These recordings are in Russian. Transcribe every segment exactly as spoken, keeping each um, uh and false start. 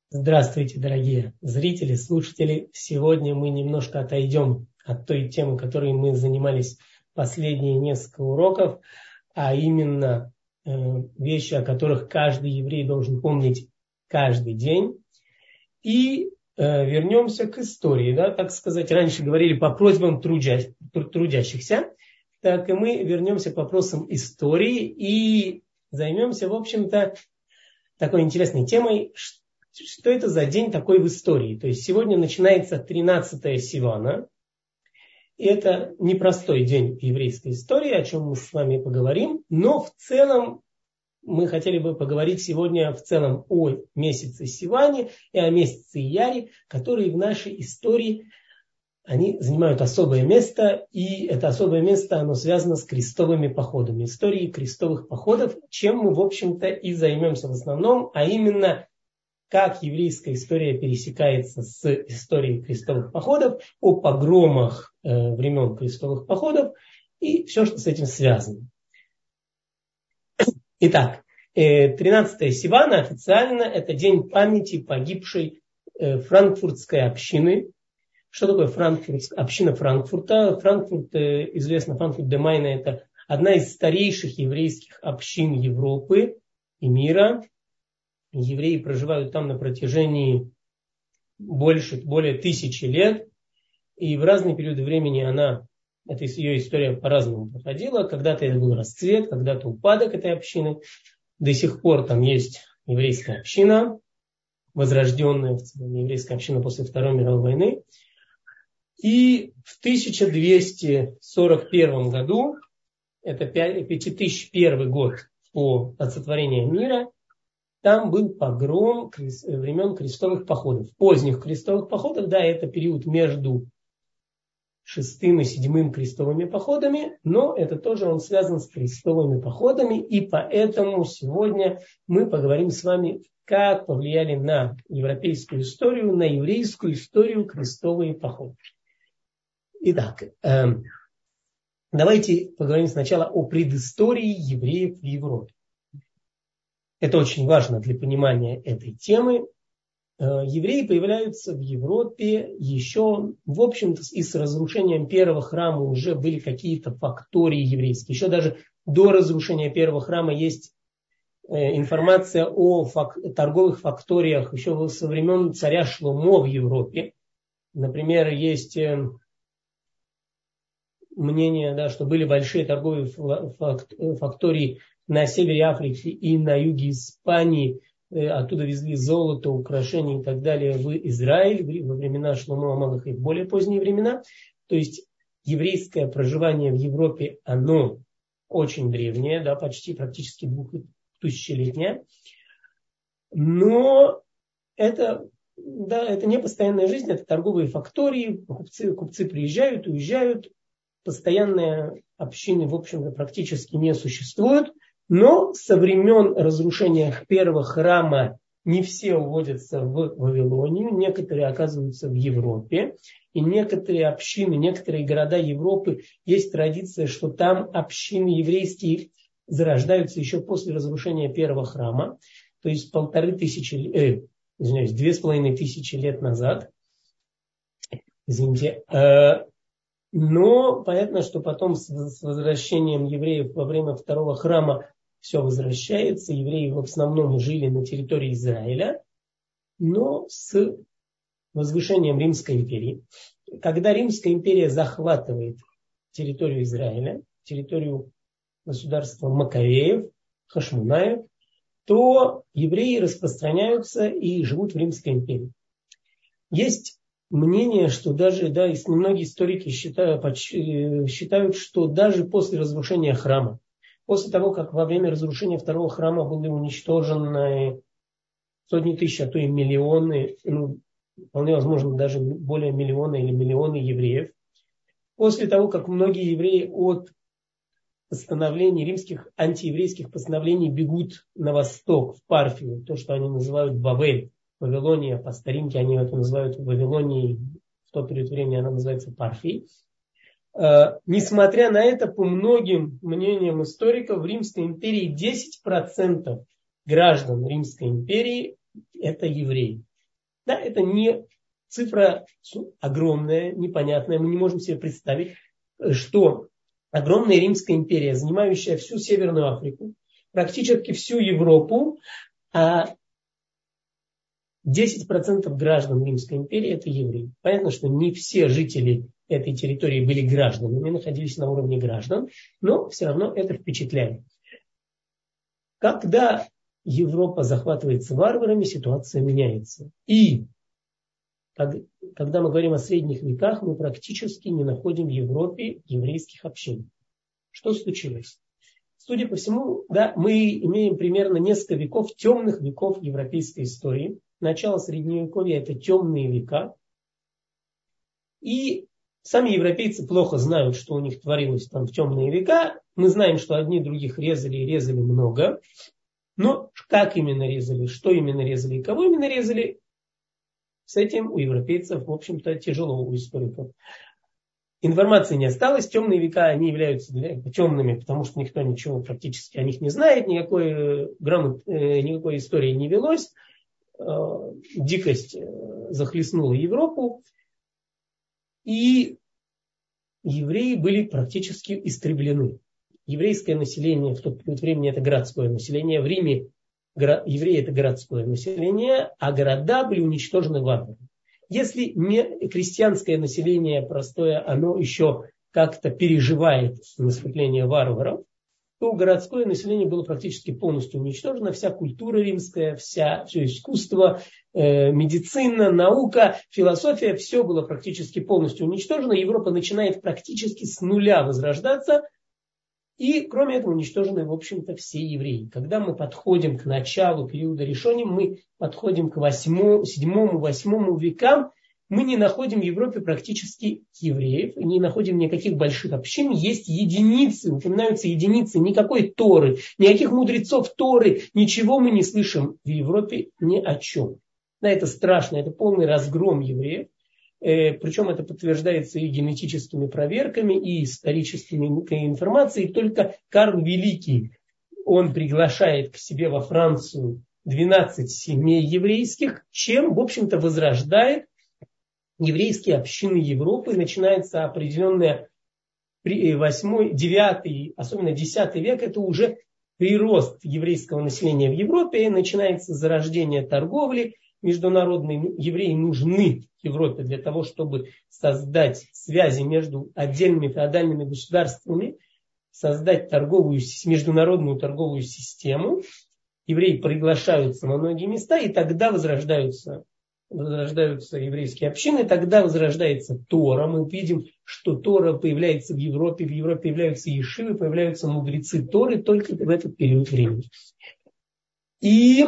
Здравствуйте, дорогие зрители, слушатели. Сегодня мы немножко отойдем от той темы, которой мы занимались последние несколько уроков, а именно э, вещи, о которых каждый еврей должен помнить каждый день. И э, вернемся к истории, да, так сказать. Раньше говорили по просьбам трудя, трудящихся, так и мы вернемся к вопросам истории и займемся, в общем-то, такой интересной темой. Что это за день такой в истории? То есть сегодня начинается тринадцатое Сивана. И это непростой день в еврейской истории, о чем мы с вами поговорим. Но в целом мы хотели бы поговорить сегодня в целом о месяце Сиване и о месяце Ияре, которые в нашей истории они занимают особое место. И это особое место оно связано с крестовыми походами. Историей крестовых походов, чем мы, в общем-то, и займемся в основном, а именно как еврейская история пересекается с историей крестовых походов, о погромах э, времен крестовых походов и все, что с этим связано. Итак, э, тринадцатое Сивана официально это день памяти погибшей э, франкфуртской общины. Что такое Франкфурт, община Франкфурта? Франкфурт, э, известно, Франкфурт де Майна, это одна из старейших еврейских общин Европы и мира. Евреи проживают там на протяжении больше, более тысячи лет. И в разные периоды времени она, эта ее история по-разному проходила. Когда-то это был расцвет, когда-то упадок этой общины. До сих пор там есть еврейская община, возрожденная в целом еврейская община после Второй мировой войны. И в тысяча двести сорок первом году, это пятитысячный первый год по от сотворения мира, там был погром времен крестовых походов. Поздних крестовых походов, да, это период между шестым и седьмым крестовыми походами, но это тоже он связан с крестовыми походами, и поэтому сегодня мы поговорим с вами, как повлияли на европейскую историю, на еврейскую историю крестовые походы. Итак, э, давайте поговорим сначала о предыстории евреев в Европе. Это очень важно для понимания этой темы. Евреи появляются в Европе еще, в общем-то, и с разрушением первого храма уже были какие-то фактории еврейские. Еще даже до разрушения первого храма есть информация о фак- торговых факториях еще со времен царя Шломо в Европе. Например, есть мнение, да, что были большие торговые фактории на севере Африки и на юге Испании. Оттуда везли золото, украшения и так далее в Израиль во времена Шломо Амелеха и в более поздние времена. То есть еврейское проживание в Европе, оно очень древнее, да, почти практически двухтысячелетнее. Но это, да, это не постоянная жизнь, это торговые фактории, купцы, купцы приезжают, уезжают. Постоянные общины, в общем-то, практически не существуют. Но со времен разрушения первого храма не все уводятся в Вавилонию, некоторые оказываются в Европе. И некоторые общины, некоторые города Европы, есть традиция, что там общины еврейские зарождаются еще после разрушения первого храма. То есть полторы тысячи, э, извиняюсь, две с половиной тысячи лет назад. Извините. Э, но понятно, что потом с возвращением евреев во время второго храма все возвращается. Евреи в основном жили на территории Израиля, но с возвышением Римской империи. Когда Римская империя захватывает территорию Израиля, территорию государства Маккавеев, Хашмонаев, то евреи распространяются и живут в Римской империи. Есть мнение, что даже, да, и многие историки считают, считают, что даже после разрушения храма, после того, как во время разрушения второго храма были уничтожены сотни тысяч, а то и миллионы, ну, вполне возможно, даже более миллиона или миллионы евреев, после того, как многие евреи от постановлений, римских антиеврейских постановлений бегут на восток, в Парфию, то, что они называют Бавель, Вавилония, по старинке они это называют Вавилонией, в тот период времени она называется Парфией. Э, несмотря на это, по многим мнениям историков, в Римской империи десять процентов граждан Римской империи это евреи. Да, это не цифра огромная, непонятная. Мы не можем себе представить, что огромная Римская империя, занимающая всю Северную Африку, практически всю Европу, а десять процентов граждан Римской империи это евреи. Понятно, что не все жители этой территории были гражданами, находились на уровне граждан, но все равно это впечатляет. Когда Европа захватывается варварами, ситуация меняется. И когда мы говорим о средних веках, мы практически не находим в Европе еврейских общин. Что случилось? Судя по всему, да, мы имеем примерно несколько веков, темных веков европейской истории. Начало Средневековья – это темные века. И сами европейцы плохо знают, что у них творилось там в темные века. Мы знаем, что одни других резали и резали много. Но как именно резали, что именно резали и кого именно резали, с этим у европейцев, в общем-то, тяжело, у историков. Информации не осталось. Темные века, они являются темными, потому что никто ничего практически о них не знает. Никакой, грамот, никакой истории не велось. Дикость захлестнула Европу. И евреи были практически истреблены. Еврейское население в тот период времени это городское население. В Риме евреи это городское население, а города были уничтожены варварами. Если не крестьянское население простое, оно еще как-то переживает наступление варваров, то городское население было практически полностью уничтожено. Вся культура римская, вся, все искусство, э, медицина, наука, философия, все было практически полностью уничтожено. Европа начинает практически с нуля возрождаться. И, кроме этого, уничтожены, в общем-то, все евреи. Когда мы подходим к началу периода Ришоним, мы подходим к восьмому, седьмому, восьмому векам, мы не находим в Европе практически евреев, не находим никаких больших общин, есть единицы, упоминаются единицы, никакой Торы, никаких мудрецов Торы, ничего мы не слышим в Европе ни о чем. Да, это страшно, это полный разгром евреев. Причем это подтверждается и генетическими проверками, и историческими информацией. Только Карл Великий, он приглашает к себе во Францию двенадцать семей еврейских, чем, в общем-то, возрождает еврейские общины Европы. Начинается определенная восьмой, девятый, особенно десятый век, это уже прирост еврейского населения в Европе, и начинается зарождение торговли. Международные евреи нужны Европе для того, чтобы создать связи между отдельными феодальными государствами, создать торговую, международную торговую систему. Евреи приглашаются на многие места, и тогда возрождаются, возрождаются еврейские общины, тогда возрождается Тора. Мы видим, что Тора появляется в Европе, в Европе появляются ешивы, появляются мудрецы Торы только в этот период времени. И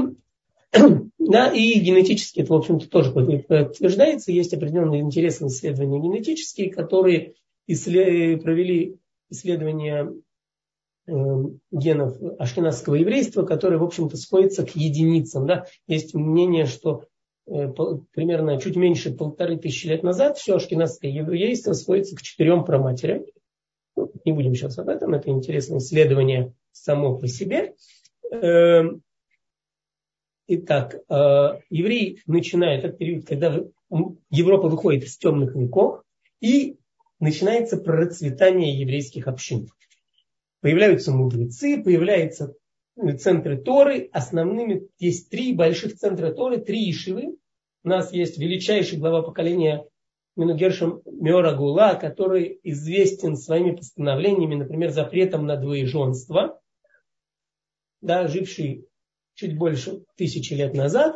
Да, и генетически это, в общем-то, тоже подтверждается. Есть определенные интересные исследования генетические, которые исслед... провели исследования э, генов ашкеназского еврейства, которые, в общем-то, сходятся к единицам. Да. Есть мнение, что э, по, примерно чуть меньше полторы тысячи лет назад все ашкеназское еврейство сходится к четырем праматерям. Ну, не будем сейчас об этом, это интересное исследование само по себе. Э, Итак, евреи начинают этот период, когда Европа выходит из темных веков, и начинается процветание еврейских общин. Появляются мудрецы, появляются центры Торы. Основными есть три больших центра Торы, три ешивы. У нас есть величайший глава поколения Менугершем Меора Гула, который известен своими постановлениями, например, запретом на двоеженство, да, живший чуть больше тысячи лет назад,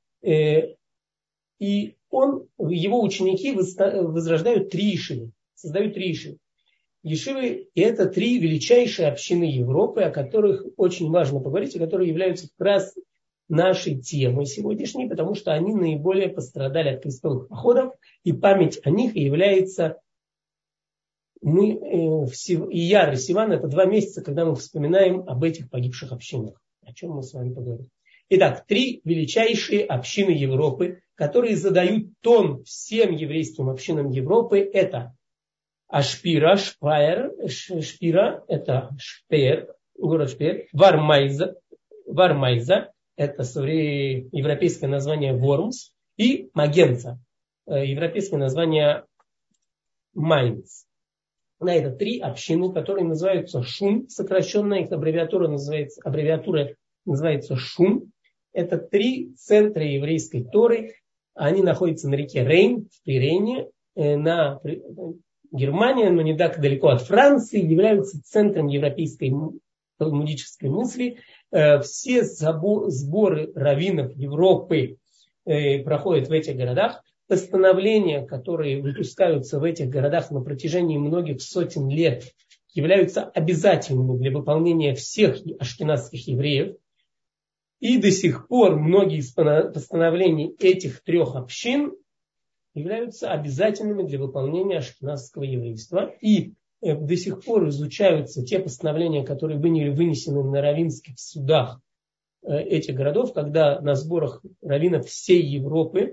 и он, его ученики возрождают три ешивы, создают три ешивы. Ешивы – это три величайшие общины Европы, о которых очень важно поговорить, и которые являются как раз нашей темой сегодняшней, потому что они наиболее пострадали от крестовых походов, и память о них является... Мы, Ияр и Сиван – это два месяца, когда мы вспоминаем об этих погибших общинах. О чем мы с вами поговорим. Итак, три величайшие общины Европы, которые задают тон всем еврейским общинам Европы, это Ашпира, Шпайер, Шпира, это Шпеер, город Шпеер, Вармайза, Вармайза, это европейское название Вормс, и Магенца. Европейское название Майнц. На это три общины, которые называются Шум, сокращенно их аббревиатура называется, аббревиатура называется Шум. Это три центра еврейской Торы. Они находятся на реке Рейн, в Рейне, на Германии, но не так далеко от Франции, являются центром европейской талмудической мысли. Все сборы раввинов Европы проходят в этих городах. Постановления, которые выпускаются в этих городах на протяжении многих сотен лет, являются обязательными для выполнения всех ашкеназских евреев. И до сих пор многие из постановлений этих трех общин являются обязательными для выполнения ашкеназского еврейства. И до сих пор изучаются те постановления, которые были вынесены на раввинских судах этих городов, когда на сборах раввинов всей Европы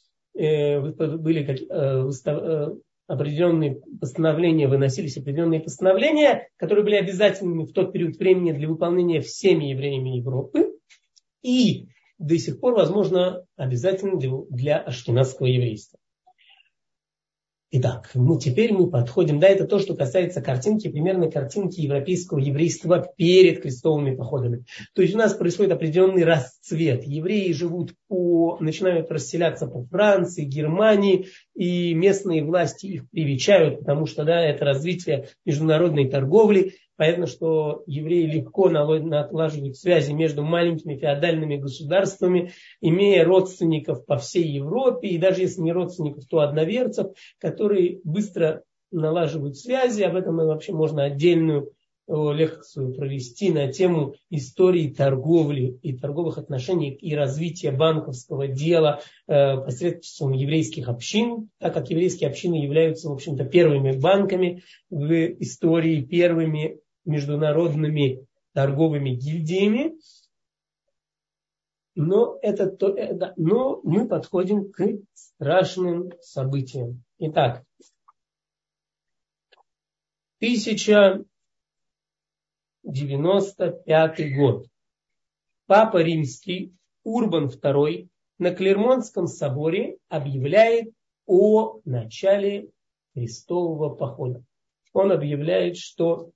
были определенные постановления, выносились определенные постановления, которые были обязательными в тот период времени для выполнения всеми евреями Европы. И до сих пор, возможно, обязательны для, для ашкеназского еврейства. Итак, ну теперь мы подходим, да, это то, что касается картинки, примерно картинки европейского еврейства перед крестовыми походами. То есть у нас происходит определенный расцвет. Евреи живут по, начинают расселяться по Франции, Германии, и местные власти их привечают, потому что, да, это развитие международной торговли. Понятно, что евреи легко налаживают связи между маленькими феодальными государствами, имея родственников по всей Европе, и даже если не родственников, то одноверцев, которые быстро налаживают связи. Об этом вообще можно отдельную лекцию провести на тему истории торговли и торговых отношений и развития банковского дела посредством еврейских общин, так как еврейские общины являются, в общем-то, первыми банками в истории, первыми международными торговыми гильдиями. Но, это то, это, но мы подходим к страшным событиям. Итак, тысяча девяносто пятый год. Папа Римский Урбан второй на Клермонском соборе объявляет о начале крестового похода. Он объявляет, что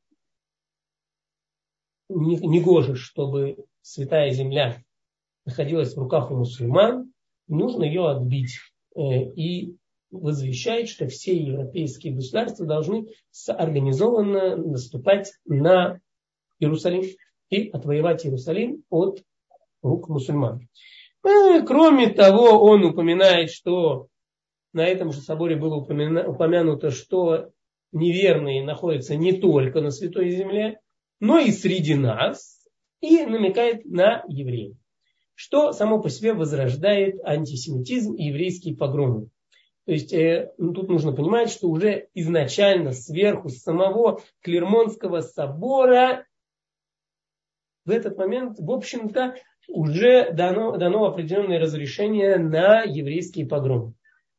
негоже, чтобы святая земля находилась в руках у мусульман, нужно ее отбить. И возвещает, что все европейские государства должны организованно наступать на Иерусалим и отвоевать Иерусалим от рук мусульман. Кроме того, он упоминает, что на этом же соборе было упомянуто, что неверные находятся не только на Святой Земле, но и среди нас, и намекает на евреев, что само по себе возрождает антисемитизм и еврейские погромы. То есть э, ну, тут нужно понимать, что уже изначально сверху, с самого Клермонского собора в этот момент, в общем-то, уже дано, дано определенное разрешение на еврейские погромы.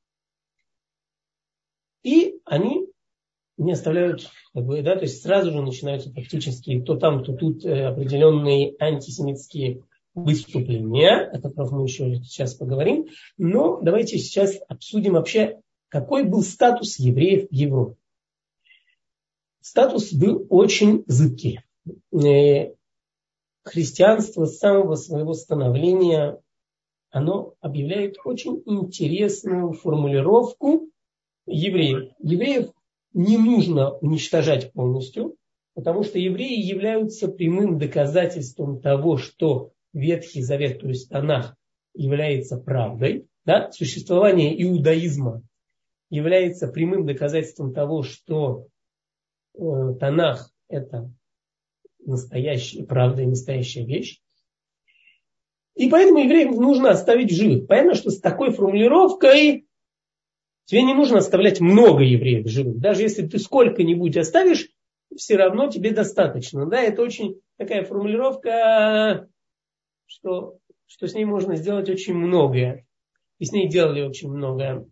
И они не оставляют, как бы, да, то есть сразу же начинаются практически то там, то тут э, определенные антисемитские выступления, о которых мы еще сейчас поговорим. Но давайте сейчас обсудим вообще, какой был статус евреев в Европе. Статус был очень зыбкий. Э, христианство с самого своего становления, оно объявляет очень интересную формулировку евреев. Евреев не нужно уничтожать полностью, потому что евреи являются прямым доказательством того, что Ветхий Завет, то есть Танах, является правдой. Да? Существование иудаизма является прямым доказательством того, что э, Танах – это настоящая правда и настоящая вещь. И поэтому евреев нужно оставить живых. Понятно, что с такой формулировкой тебе не нужно оставлять много евреев живых. Даже если ты сколько-нибудь оставишь, все равно тебе достаточно. Да, это очень такая формулировка, что, что с ней можно сделать очень многое. И с ней делали очень многое.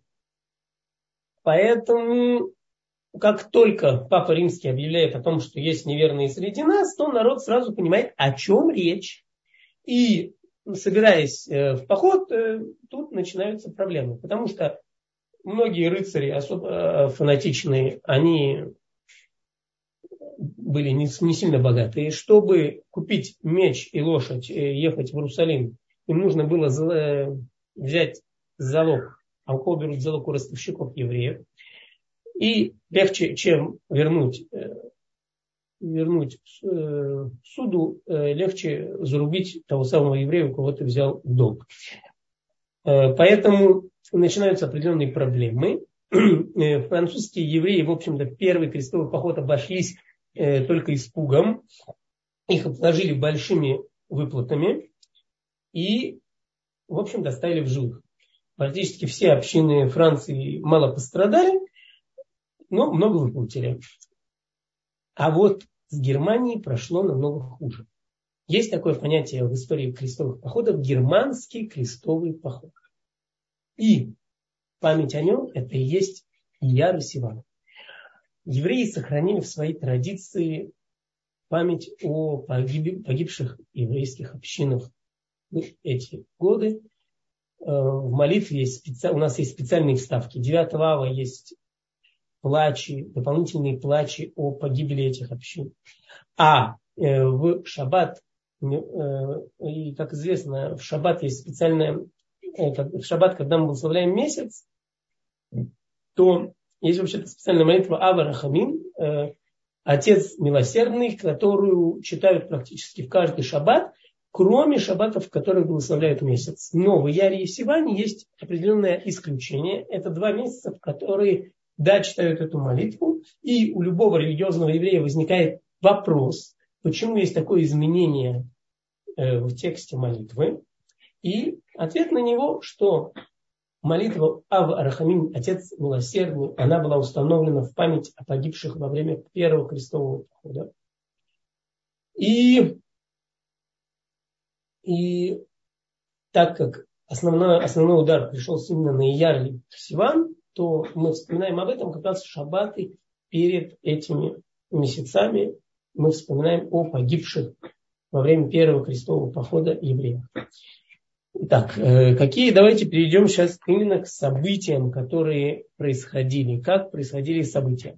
Поэтому, как только Папа Римский объявляет о том, что есть неверные среди нас, то народ сразу понимает, о чем речь. И собираясь в поход, тут начинаются проблемы. Потому что многие рыцари, особо фанатичные, они были не, не сильно богатые. Чтобы купить меч и лошадь и ехать в Иерусалим, им нужно было взять залог, а у кого берут залог у ростовщиков евреев. И легче, чем вернуть, вернуть суду, легче зарубить того самого еврея, у кого ты взял в долг. Поэтому начинаются определенные проблемы. Французские евреи, в общем-то, первый крестовый поход обошлись только испугом. Их обложили большими выплатами и, в общем-то, оставили в живых. Практически все общины Франции мало пострадали, но много выплатили. А вот с Германией прошло намного хуже. Есть такое понятие в истории крестовых походов — германский крестовый поход. И память о нем — это и есть Ияр и Сиван. Евреи сохранили в своей традиции память о погиб, погибших еврейских общинах в эти годы. В молитве есть специ... у нас есть специальные вставки. девятого ава есть плачи, дополнительные плачи о погибели этих общин. А в шаббат, и как известно, в шаббат есть специальная, в шаббат, когда мы благословляем месяц, то есть вообще-то специальная молитва Ава Рахамим, Отец милосердный, которую читают практически в каждый шаббат, кроме шаббатов, в которых благословляют месяц. Но в Ияре и Сиване есть определенное исключение. Это два месяца, в которые, да, читают эту молитву. И у любого религиозного еврея возникает вопрос, почему есть такое изменение в тексте молитвы. И ответ на него, что молитва Ав Рахамим, Отец милосердный, она была установлена в память о погибших во время первого крестового похода. И И так как основной, основной удар пришелся именно на Ияр и Сиван, то мы вспоминаем об этом как раз в шаббаты перед этими месяцами. Мы вспоминаем о погибших во время первого крестового похода евреев. Итак, какие, давайте перейдем сейчас именно к событиям, которые происходили. Как происходили события.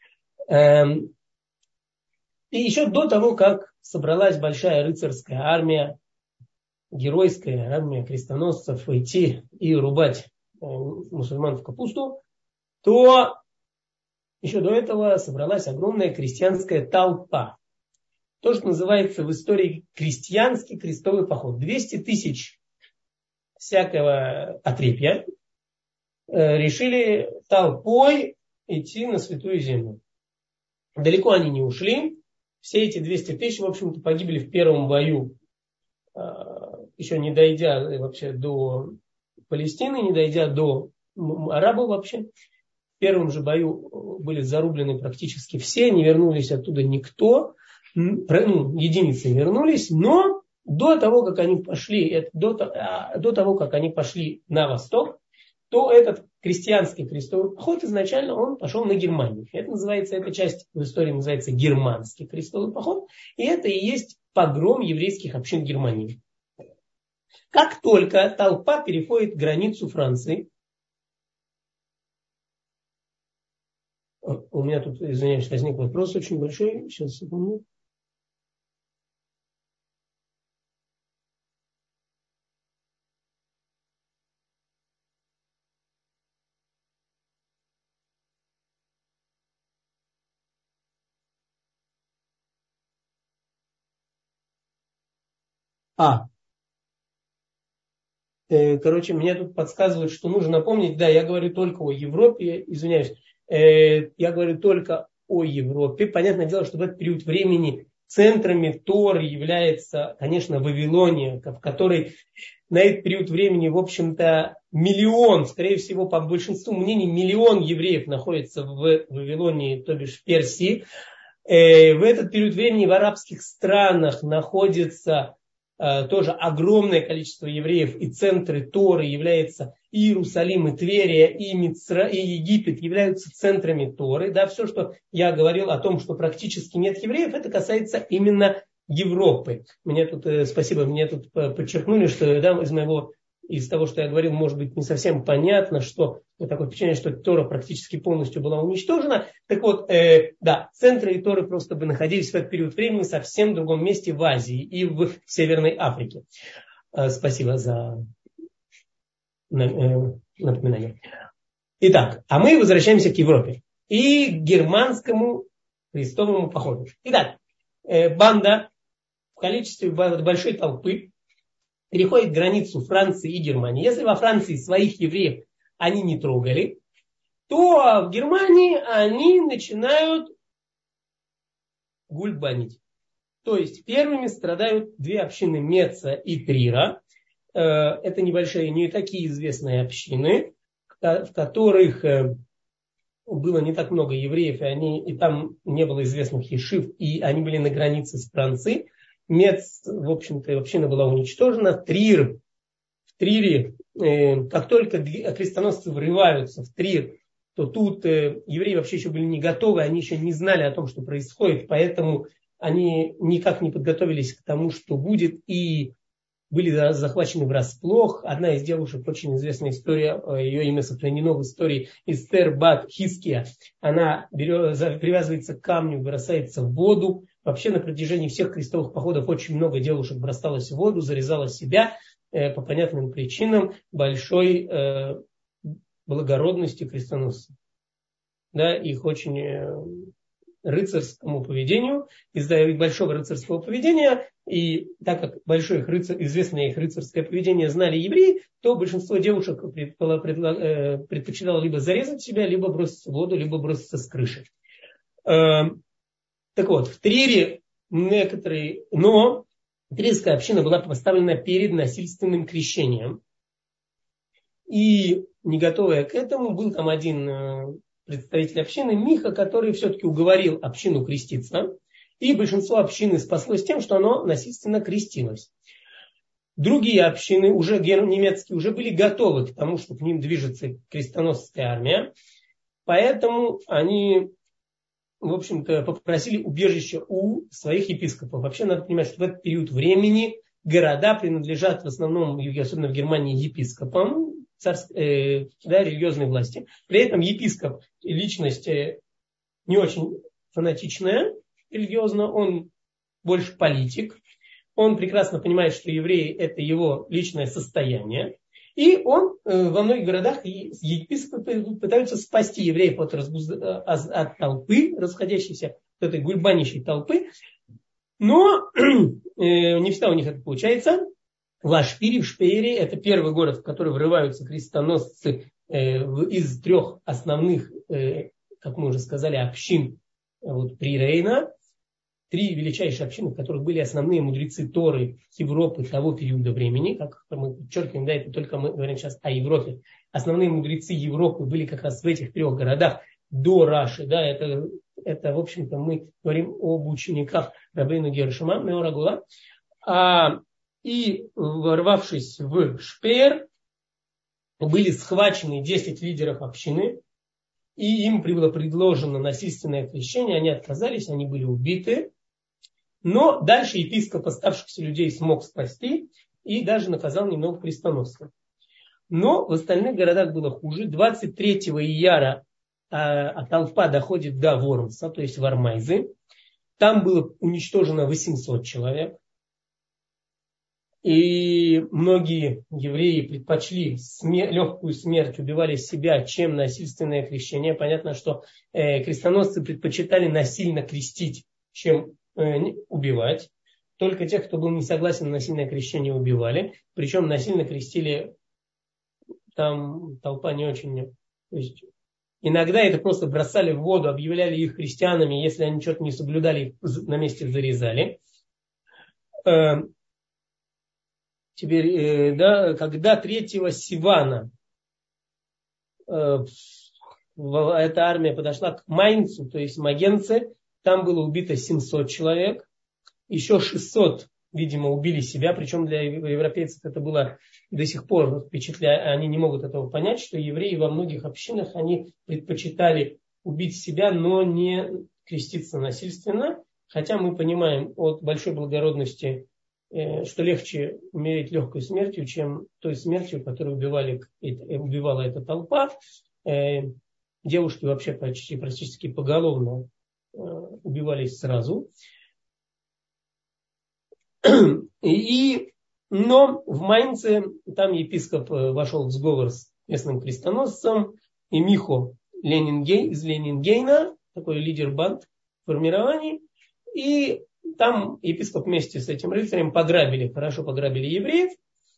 И еще до того, как собралась большая рыцарская армия, геройская армия крестоносцев идти и рубать мусульман в капусту, то еще до этого собралась огромная крестьянская толпа. То, что называется в истории крестьянский крестовый поход. двести тысяч всякого отрепья решили толпой идти на Святую Землю. Далеко они не ушли. Все эти двести тысяч, в общем-то, погибли в первом бою, еще не дойдя вообще до Палестины, не дойдя до арабов вообще. В первом же бою были зарублены практически все, не вернулись оттуда никто, ну, единицы вернулись, но до того, как они пошли, до, до того, как они пошли на восток, то этот крестьянский крестовый поход изначально он пошел на Германию. Это называется, эта часть в истории называется германский крестовый поход, и это и есть погром еврейских общин Германии. Как только толпа переходит границу Франции, у меня тут, извиняюсь, возник вопрос очень большой, сейчас секунду. А, короче, мне тут подсказывают, что нужно напомнить, да, я говорю только о Европе, извиняюсь, я говорю только о Европе. Понятное дело, что в этот период времени центрами Торы является, конечно, Вавилония, в которой на этот период времени, в общем-то, миллион, скорее всего, по большинству мнений, миллион евреев находится в Вавилонии, то бишь в Персии. В этот период времени в арабских странах находится тоже огромное количество евреев, и центры Торы являются и Иерусалим, и Тверия, и, Мицра, и Египет являются центрами Торы. Да, все, что я говорил о том, что практически нет евреев, это касается именно Европы. Мне тут, спасибо, мне тут подчеркнули, что да, из моего, из того, что я говорил, может быть, не совсем понятно, что такое впечатление, что Тора практически полностью была уничтожена. Так вот, э, да, центры Торы просто бы находились в этот период времени совсем в другом месте в Азии и в Северной Африке. Э, спасибо за напоминание. Итак, а мы возвращаемся к Европе и к германскому крестовому походу. Итак, э, банда в количестве большой толпы переходит границу Франции и Германии. Если во Франции своих евреев они не трогали, то в Германии они начинают гульбанить. То есть первыми страдают две общины Меца и Трира. Это небольшие, не такие известные общины, в которых было не так много евреев, и, они, и там не было известных ешив, и они были на границе с Францией. Мец, в общем-то, община была уничтожена. Трир, в Трире, э, как только крестоносцы врываются в Трир, то тут э, евреи вообще еще были не готовы, они еще не знали о том, что происходит, поэтому они никак не подготовились к тому, что будет, и были захвачены врасплох. Одна из девушек, очень известная история, ее имя сохранено в истории, Эстер бат Хиския. Она берет, привязывается к камню, бросается в воду. Вообще на протяжении всех крестовых походов очень много девушек бросалось в воду, зарезало себя э, по понятным причинам большой э, благородности крестоносцев. Да, их очень э, рыцарскому поведению, из-за большого рыцарского поведения, и так как большое их рыцарь, известное их рыцарское поведение знали евреи, то большинство девушек предпочитало либо зарезать себя, либо броситься в воду, либо броситься с крыши. Так вот, в Трире некоторые, но трирская община была поставлена перед насильственным крещением. И не готовая к этому, был там один представитель общины, Миха, который все-таки уговорил общину креститься. И большинство общины спаслось тем, что оно насильственно крестилось. Другие общины, уже немецкие, уже были готовы к тому, что к ним движется крестоносная армия. Поэтому они, в общем-то, попросили убежища у своих епископов. Вообще надо понимать, что в этот период времени города принадлежат в основном, особенно в Германии, епископам, царской, э, да, религиозной власти. При этом епископ, личность э, не очень фанатичная религиозно, он больше политик. Он прекрасно понимает, что евреи это его личное состояние. И он э, во многих городах и епископы пытаются спасти евреев от, разбуз... от толпы, расходящейся, от этой гульбанящей толпы. Но э, не всегда у них это получается. В Ашпире, в Шпейре, это первый город, в который врываются крестоносцы э, из трех основных, э, как мы уже сказали, общин вот, при Рейна. Три величайшие общины, в которых были основные мудрецы Торы Европы того периода времени. Как мы подчеркиваем, да, это только мы говорим сейчас о Европе. Основные мудрецы Европы были как раз в этих трех городах до Раши. Да, это, это, в общем-то, мы говорим об учениках Рабейну Гершома, Меора Гула. А, и ворвавшись в Шпеер, были схвачены десять лидеров общины. И им было предложено насильственное крещение. Они отказались, они были убиты. Но дальше епископ оставшихся людей смог спасти и даже наказал немного крестоносцев. Но в остальных городах было хуже. двадцать третьего ияра а, а толпа доходит до Вормса, то есть Вармайзы. Там было уничтожено восемьсот человек. И многие евреи предпочли смер- легкую смерть, убивали себя, чем насильственное крещение. Понятно, что э, крестоносцы предпочитали насильно крестить, чем э, убивать. Только тех, кто был не согласен на насильное крещение, убивали. Причем насильно крестили, там толпа не очень... То есть, иногда это просто бросали в воду, объявляли их христианами, если они что-то не соблюдали, их на месте зарезали. Э, Теперь, да, когда третьего Сивана э, эта армия подошла к Майнцу, то есть Магенце, там было убито семьсот человек, еще шестьсот, видимо, убили себя, причем для европейцев это было до сих пор впечатляюще, они не могут этого понять, что евреи во многих общинах, они предпочитали убить себя, но не креститься насильственно. Хотя мы понимаем от большой благородности, что легче умереть легкой смертью, чем той смертью, которую убивали, убивала эта толпа. Девушки вообще почти практически поголовно убивались сразу. И, но в Майнце там епископ вошел в сговор с местным крестоносцем, и Михо Ленингей, из Ленингейна, такой лидер банд формирований, и там епископ вместе с этим рыцарем пограбили, хорошо пограбили евреев.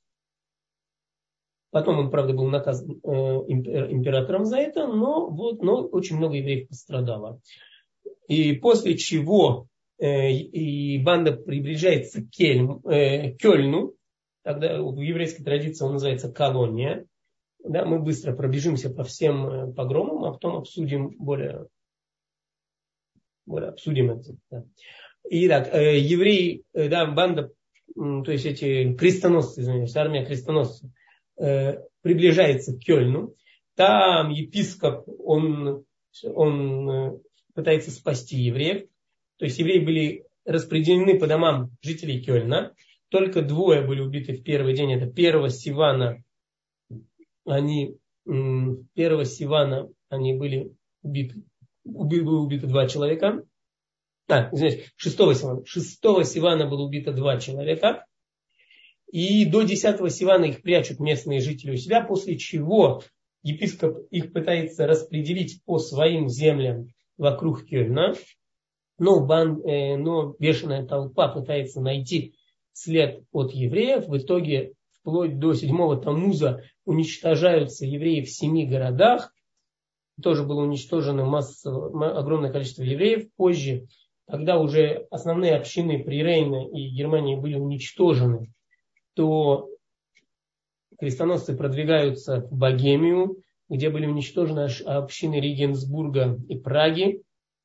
Потом он, правда, был наказан э, императором за это, но, вот, но очень много евреев пострадало. И после чего э, и банда приближается к Кельм, э, Кёльну, тогда в еврейской традиции он называется колония. Да, мы быстро пробежимся по всем погромам, а потом обсудим более, более обсудим это. Да. Итак, э, евреи, э, да, банда, э, то есть эти крестоносцы, извиняюсь, армия крестоносцев, э, приближается к Кёльну. Там епископ, он, он э, пытается спасти евреев. То есть евреи были распределены по домам жителей Кёльна. Только двое были убиты в первый день. Это первого Сивана. Они, э, первого Сивана они были убиты. Было убито два человека. А, извиняюсь, шестого Сивана. шестого Сивана было убито два человека. И до десятого Сивана их прячут местные жители у себя, после чего епископ их пытается распределить по своим землям вокруг Кёльна. Но, бан, э, но бешеная толпа пытается найти след от евреев. В итоге вплоть до седьмого Тамуза уничтожаются евреи в семи городах. Тоже было уничтожено массово, огромное количество евреев. Позже, когда уже основные общины при Рейне и Германии были уничтожены, то крестоносцы продвигаются в Богемию, где были уничтожены общины Регенсбурга и Праги.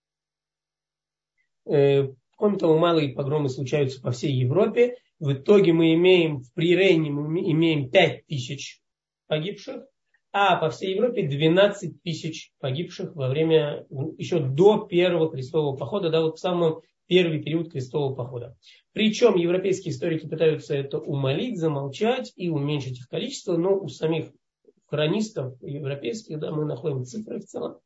Кроме того, малые погромы случаются по всей Европе. В итоге мы имеем в Прирейне мы имеем пять тысяч погибших, а по всей Европе двенадцать тысяч погибших во время, еще до первого крестового похода, да, вот в самом первый период крестового похода. Причем европейские историки пытаются это умолить, замолчать и уменьшить их количество, но у самих хронистов европейских, да, мы находим цифры в целом.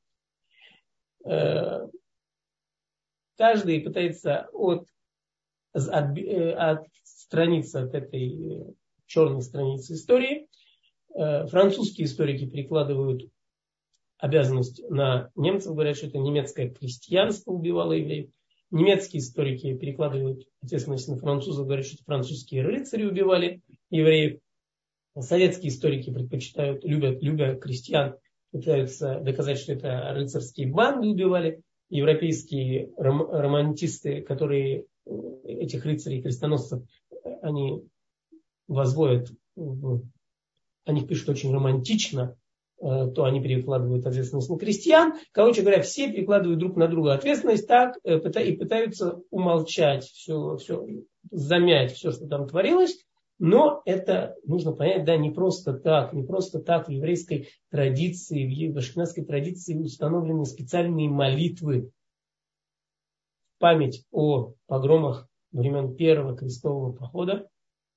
Каждый пытается от, от, отстраниться от этой черной страницы истории. Французские историки перекладывают обязанность на немцев, говорят, что это немецкое крестьянство убивало евреев. Немецкие историки перекладывают ответственность на французов, говорят, что это французские рыцари убивали евреев. Советские историки предпочитают, любят, любя крестьян, пытаются доказать, что это рыцарские банды убивали. Европейские ром, романтисты, которые этих рыцарей и крестоносцев, они возводят, они пишут очень романтично, то они перекладывают ответственность на крестьян. Короче говоря, все перекладывают друг на друга ответственность так и пытаются умолчать все, все, замять все, что там творилось. Но это нужно понять, да, не просто так, не просто так в еврейской традиции, в ашкеназской традиции установлены специальные молитвы в память о погромах времен первого крестового похода.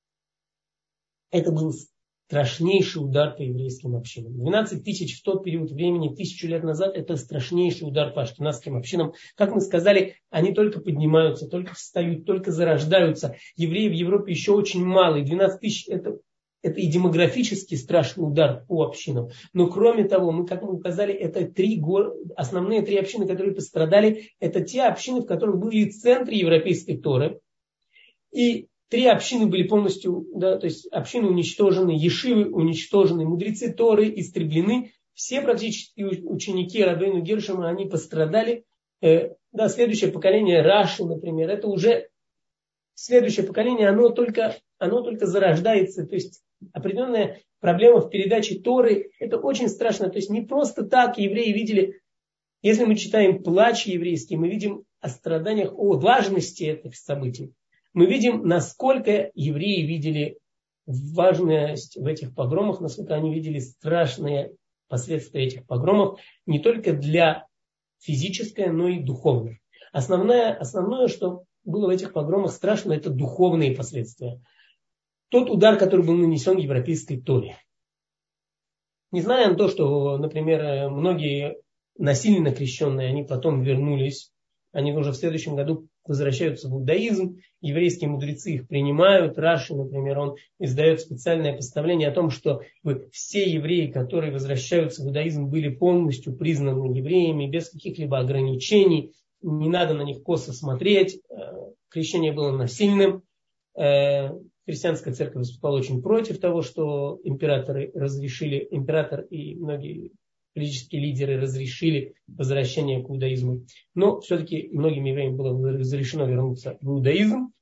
Это был страшнейший удар по еврейским общинам. двенадцать тысяч в тот период времени, тысячу лет назад, это страшнейший удар по ашкеназским общинам. Как мы сказали, они только поднимаются, только встают, только зарождаются. Евреи в Европе еще очень мало. И двенадцать тысяч это, это и демографически страшный удар по общинам. Но кроме того, мы, как мы указали, это три гор... основные три общины, которые пострадали, это те общины, в которых были центры европейской Торы. И три общины были полностью, да, то есть общины уничтожены, ешивы уничтожены, мудрецы Торы истреблены. Все практически ученики Рабейну Гершома, они пострадали. Э, да, следующее поколение Раши, например, это уже следующее поколение, оно только, оно только зарождается. То есть определенная проблема в передаче Торы, это очень страшно. То есть не просто так евреи видели, если мы читаем плач еврейский, мы видим о страданиях, о важности этих событий. Мы видим, насколько евреи видели важность в этих погромах, насколько они видели страшные последствия этих погромов, не только для физическое, но и духовное. Основное, основное, что было в этих погромах страшно, это духовные последствия. Тот удар, который был нанесен европейской Торе. Несмотря на то, что, например, многие насильно крещенные, они потом вернулись, они уже в следующем году возвращаются в иудаизм, еврейские мудрецы их принимают. Раши, например, он издает специальное постановление о том, что все евреи, которые возвращаются в иудаизм, были полностью признаны евреями, без каких-либо ограничений, не надо на них косо смотреть, крещение было насильным. Христианская церковь выступала очень против того, что императоры разрешили, император и многие политические лидеры разрешили возвращение к иудаизму. Но все-таки многим евреям было разрешено вернуться в иудаизм.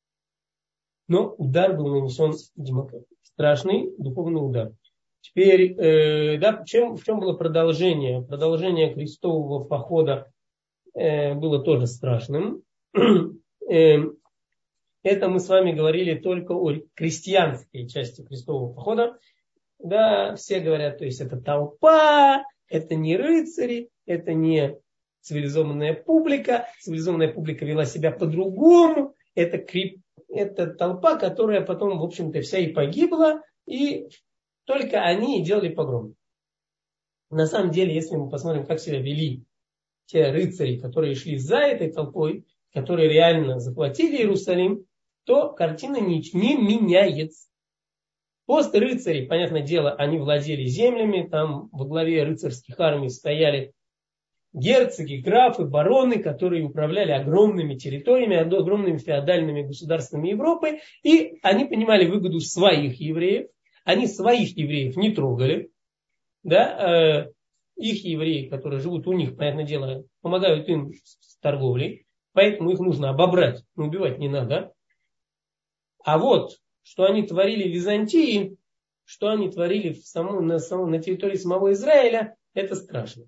Но удар был нанесен демократии. Страшный духовный удар. Теперь, э, да, чем, в чем было продолжение? Продолжение крестового похода э, было тоже страшным. э, это мы с вами говорили только о крестьянской части крестового похода. Да, все говорят, то есть это толпа, это не рыцари, это не цивилизованная публика. Цивилизованная публика вела себя по-другому. Это, крип, это толпа, которая потом, в общем-то, вся и погибла. И только они и делали погром. На самом деле, если мы посмотрим, как себя вели те рыцари, которые шли за этой толпой, которые реально захватили Иерусалим, то картина не, не меняется. После рыцарей, понятное дело, они владели землями, там во главе рыцарских армий стояли герцоги, графы, бароны, которые управляли огромными территориями, огромными феодальными государствами Европы, и они понимали выгоду своих евреев, они своих евреев не трогали, да, э, их евреи, которые живут у них, понятное дело, помогают им с торговлей, поэтому их нужно обобрать, но убивать не надо. А вот что они творили в Византии, что они творили в самом, на, самом, на территории самого Израиля, это страшно.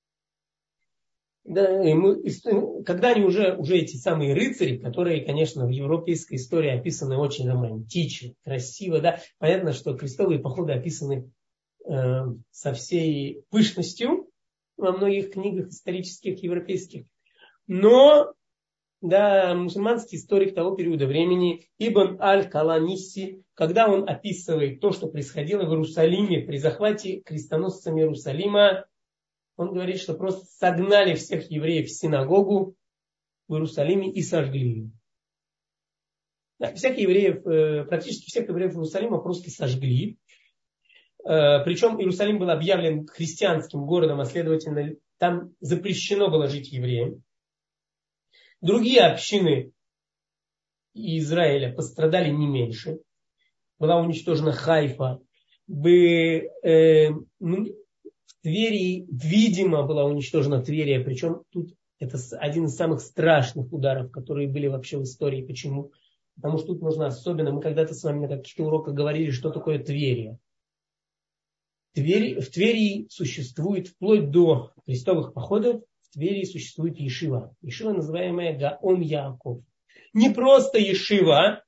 Да, и мы, когда они уже, уже эти самые рыцари, которые, конечно, в европейской истории описаны очень романтично, красиво, да, понятно, что крестовые походы описаны э, со всей пышностью во многих книгах исторических европейских, но да, мусульманский историк того периода времени Ибн аль-Каланиси, когда он описывает то, что происходило в Иерусалиме при захвате крестоносцами Иерусалима, он говорит, что просто согнали всех евреев в синагогу в Иерусалиме и сожгли ее. Да, всех евреев, практически всех евреев Иерусалима просто сожгли. Причем Иерусалим был объявлен христианским городом, а следовательно там запрещено было жить евреям. Другие общины Израиля пострадали не меньше. Была уничтожена Хайфа. Бы, э, ну, в Твери, видимо, была уничтожена Тверия. Причем тут это один из самых страшных ударов, которые были вообще в истории. Почему? Потому что тут нужно особенно, мы когда-то с вами на каких-то уроках говорили, что такое Тверия. Твери, в Твери существует вплоть до крестовых походов, в Твери существует ешива. Ешива, называемая Гаон Яаков. Не просто ешива,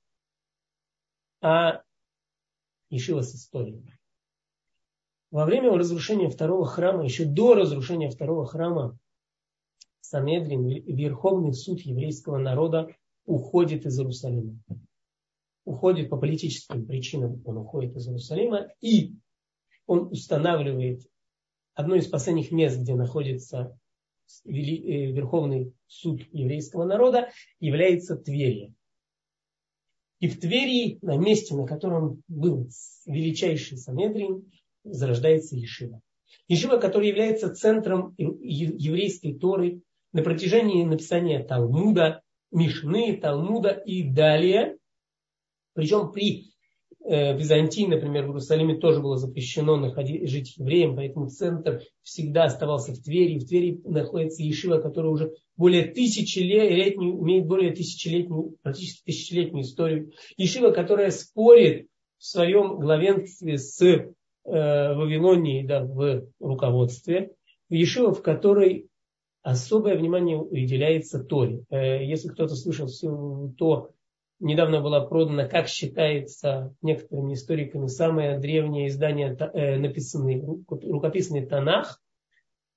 а ешива с историей. Во время разрушения второго храма, еще до разрушения второго храма, Санедрин, Верховный суд еврейского народа, уходит из Иерусалима. Уходит по политическим причинам, он уходит из Иерусалима, и он устанавливает одно из последних мест, где находится Верховный суд еврейского народа, является Тверия. И в Твери, на месте, на котором был величайший Санедрин, зарождается ешива. Ешива, которая является центром еврейской Торы на протяжении написания Талмуда, Мишны, Талмуда и далее. Причем при э, Византии, например, в Иерусалиме тоже было запрещено находить, жить евреям, поэтому центр всегда оставался в Твери. В Твери находится ешива, которая уже более тысячелетнюю, имеет более тысячелетнюю, практически тысячелетнюю историю. Ешива, которая спорит в своем главенстве с э, Вавилонией, да, в руководстве. Ешива, в которой особое внимание уделяется Торе. Э, если кто-то слышал, то недавно была продана, как считается некоторыми историками, самое древнее издание, э, написанный, рукописный Танах.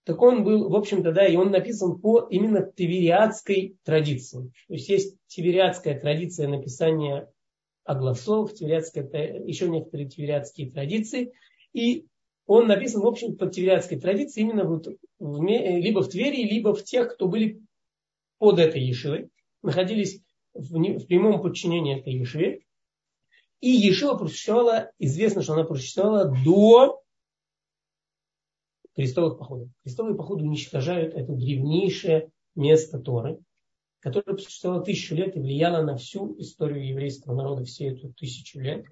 Так он был, в общем-то, да, и он написан по именно тивериадской традиции. То есть есть тивериадская традиция написания огласов, тивериадская, еще некоторые тивериадские традиции. И он написан, в общем, по тивериадской традиции именно вот в, либо в Твери, либо в тех, кто были под этой ешивой, находились в, не, в прямом подчинении этой ешиве. И ешива просуществовала, известно, что она просуществовала до крестовых походов. Крестовые походы уничтожают это древнейшее место Торы, которое просуществовало тысячу лет и влияло на всю историю еврейского народа все эту тысячу лет.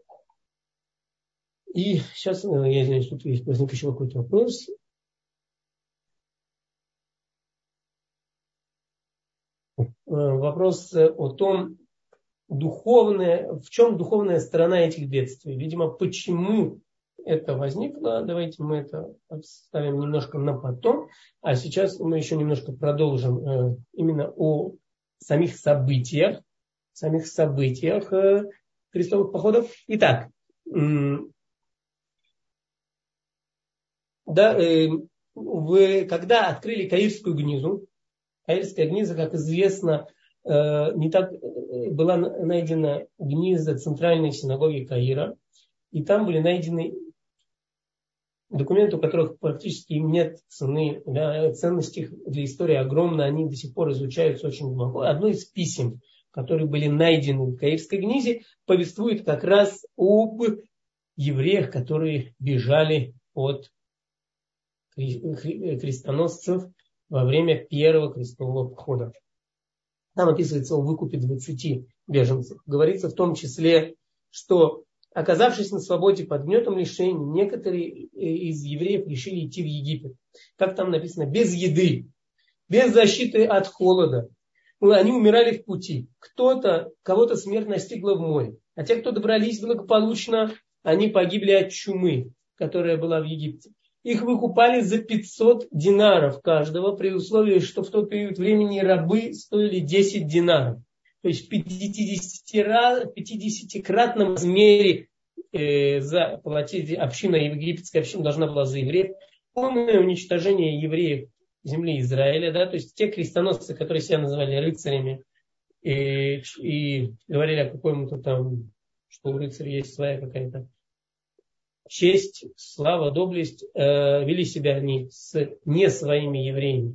И сейчас, я извиняюсь, тут возник еще какой-то вопрос. Вопрос о том, духовная, в чем духовная сторона этих бедствий. Видимо, почему это возникло, давайте мы это оставим немножко на потом. А сейчас мы еще немножко продолжим именно о самих событиях, самих событиях крестовых походов. Итак, да, вы, когда открыли Каирскую гнизу, Каирская гниза, как известно, не так была найдена гниза центральной синагоги Каира, и там были найдены документы, у которых практически нет цены, да, ценность их для истории огромна, они до сих пор изучаются очень глубоко. Одно из писем, которые были найдены в Каирской гнизе, повествует как раз об евреях, которые бежали от крестоносцев во время первого крестового похода. Там описывается о выкупе двадцати беженцев. Говорится в том числе, что, оказавшись на свободе под гнетом лишений, некоторые из евреев решили идти в Египет. Как там написано, без еды, без защиты от холода. Они умирали в пути. Кто-то, кого-то смерть настигла в море. А те, кто добрались благополучно, они погибли от чумы, которая была в Египте. Их выкупали за пятьсот динаров каждого, при условии, что в тот период времени рабы стоили десять динаров. То есть в пятидесятикратном размере э, за платить община, египетская община должна была за евреев. Полное уничтожение евреев земли Израиля, да, то есть те крестоносцы, которые себя называли рыцарями и, и говорили о каком-то там, что у рыцаря есть своя какая-то честь, слава, доблесть, э, вели себя они с не своими евреями.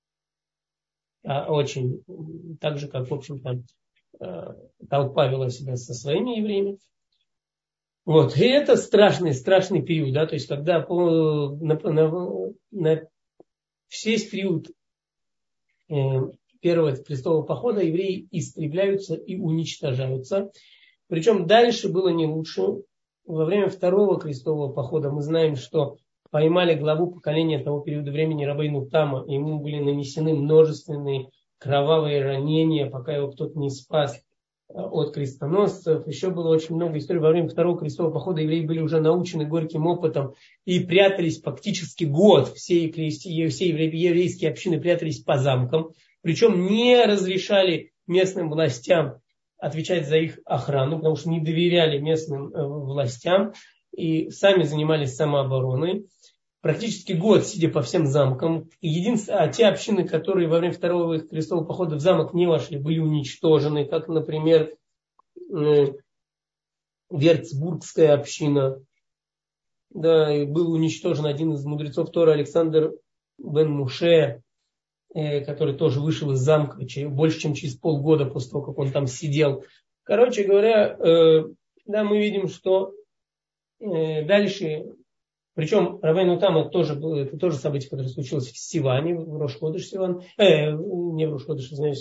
А очень, так же, как, в общем-то, э, толпа вела себя со своими евреями. Вот. И это страшный, страшный период, да, то есть, когда по, на, на, на весь период э, первого крестового похода евреи истребляются и уничтожаются. Причем дальше было не лучше. Во время второго крестового похода мы знаем, что поймали главу поколения того периода времени Рабейну Тама. Ему были нанесены множественные кровавые ранения, пока его кто-то не спас от крестоносцев. Еще было очень много историй. Во время второго крестового похода евреи были уже научены горьким опытом и прятались фактически год. Все, все еврейские общины прятались по замкам. Причем не разрешали местным властям отвечать за их охрану, потому что не доверяли местным властям и сами занимались самообороной. Практически год сидя по всем замкам. Единственное, а те общины, которые во время второго крестового похода в замок не вошли, были уничтожены, как, например, Верцбургская община. Да, и был уничтожен один из мудрецов Торы, Александр бен Муше, который тоже вышел из замка больше, чем через полгода после того, как он там сидел. Короче говоря, да, мы видим, что дальше, причем Рабейну Тама тоже было, это тоже событие, которое случилось в Сиване, в Рош-ходеш Сиван, э, не в Рош-ходеш, знаешь,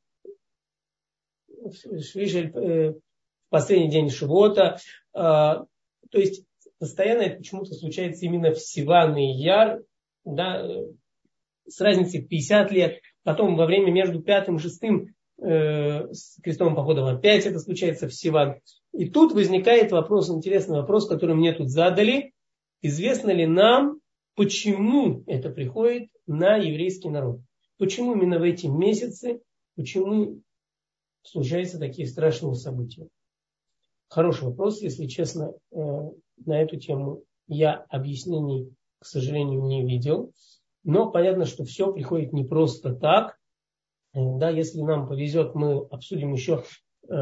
в Швишель, в последний день Шивота. То есть постоянно это почему-то случается именно в Сиван и Яр, да, с разницей в пятьдесят лет. Потом во время между пятым и шестым э, с крестовым походом опять это случается в Сиван. И тут возникает вопрос, интересный вопрос, который мне тут задали. Известно ли нам, почему это приходит на еврейский народ? Почему именно в эти месяцы, почему случаются такие страшные события? Хороший вопрос, если честно, э, на эту тему я объяснений, к сожалению, не видел. Но понятно, что все приходит не просто так. Да, если нам повезет, мы обсудим еще э,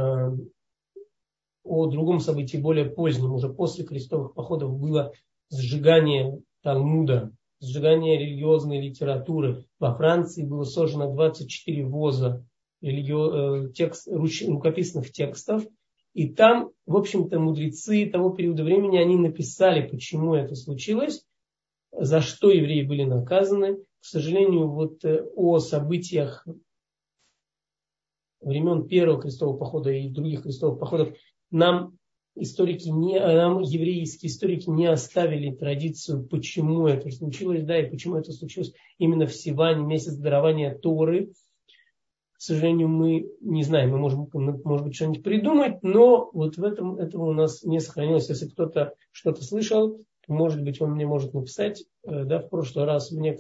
о другом событии, более позднем, уже после крестовых походов было сжигание Талмуда, сжигание религиозной литературы. Во Франции было сожжено двадцать четыре воза религи... э, текст, руч... рукописных текстов. И там, в общем-то, мудрецы того периода времени, они написали, почему это случилось, за что евреи были наказаны. К сожалению, вот э, о событиях времен первого крестового похода и других крестовых походов нам историки не, нам еврейские историки не оставили традицию, почему это случилось, да, и почему это случилось именно в Сиване, месяц дарования Торы. К сожалению, мы не знаем, мы можем, может быть, что-нибудь придумать, но вот в этом этого у нас не сохранилось. Если кто-то что-то слышал, может быть, он мне может написать, да, в прошлый раз мне,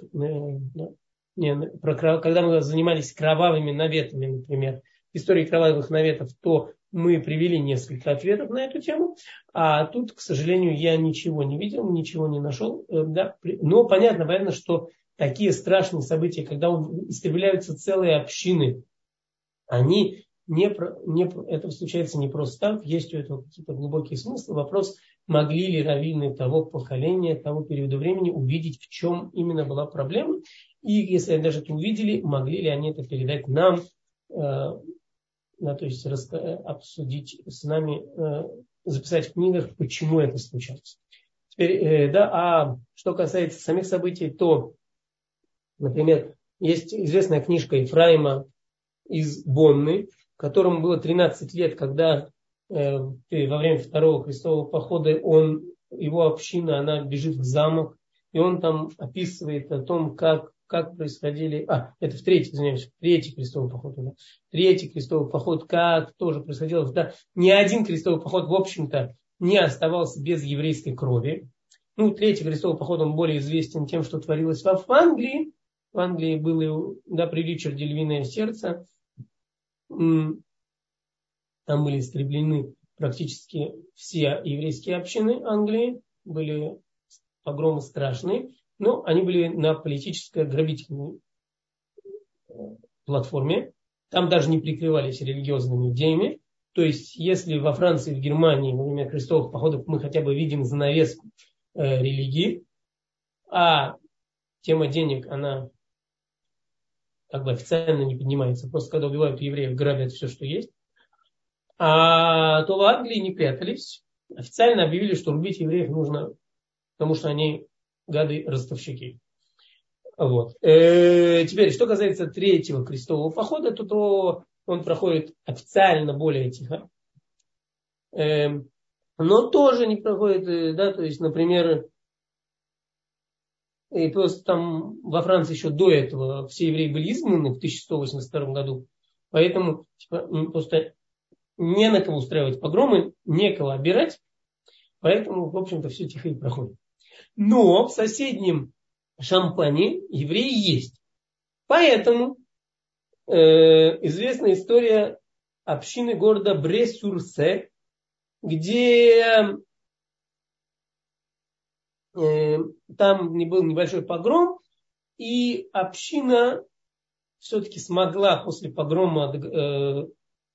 не, про, когда мы занимались кровавыми наветами, например, истории кровавых наветов, то мы привели несколько ответов на эту тему, а тут, к сожалению, я ничего не видел, ничего не нашел. Да. Но понятно, понятно, что такие страшные события, когда истребляются целые общины, они не, не, это случается не просто так, есть у этого какие-то глубокие смыслы. Вопрос, могли ли раввины того поколения, того периода времени увидеть, в чем именно была проблема, и если они даже это увидели, могли ли они это передать нам, Да, то есть обсудить с нами, записать в книгах, почему это случается. Теперь, да, а что касается самих событий, то, например, есть известная книжка Ефраима из Бонны, которому было тринадцать лет, когда э, во время второго крестового похода он, его община, она бежит в замок, и он там описывает о том, как как происходили, а, это в третий, извиняюсь, в третий крестовый поход, да, третий крестовый поход, как тоже происходило, да, ни один крестовый поход, в общем-то, не оставался без еврейской крови. Ну, третий крестовый поход, он более известен тем, что творилось в Англии. В Англии было, да, при Ричарде «Львиное сердце». Там были истреблены практически все еврейские общины Англии, были погромы страшные. Но они были на политической грабительной платформе. Там даже не прикрывались религиозными идеями. То есть, если во Франции, в Германии во время крестовых походов мы хотя бы видим занавеску э, религии, а тема денег, она как бы официально не поднимается. Просто когда убивают евреев, грабят все, что есть. А то в Англии не прятались. Официально объявили, что рубить евреев нужно, потому что они гады-ростовщики. Вот. Э, теперь, что касается третьего крестового похода, то, то он проходит официально более тихо. Э, но тоже не проходит, да, то есть, например, и просто там во Франции еще до этого все евреи были изгнаны в тысяча сто восемьдесят втором году. Поэтому типа, просто не на кого устраивать погромы, некого обирать. Поэтому, в общем-то, все тихо и проходит. Но в соседнем Шампане евреи есть. Поэтому э, известна история общины города Бре-Сюрсе, где э, там был небольшой погром, и община все-таки смогла после погрома э,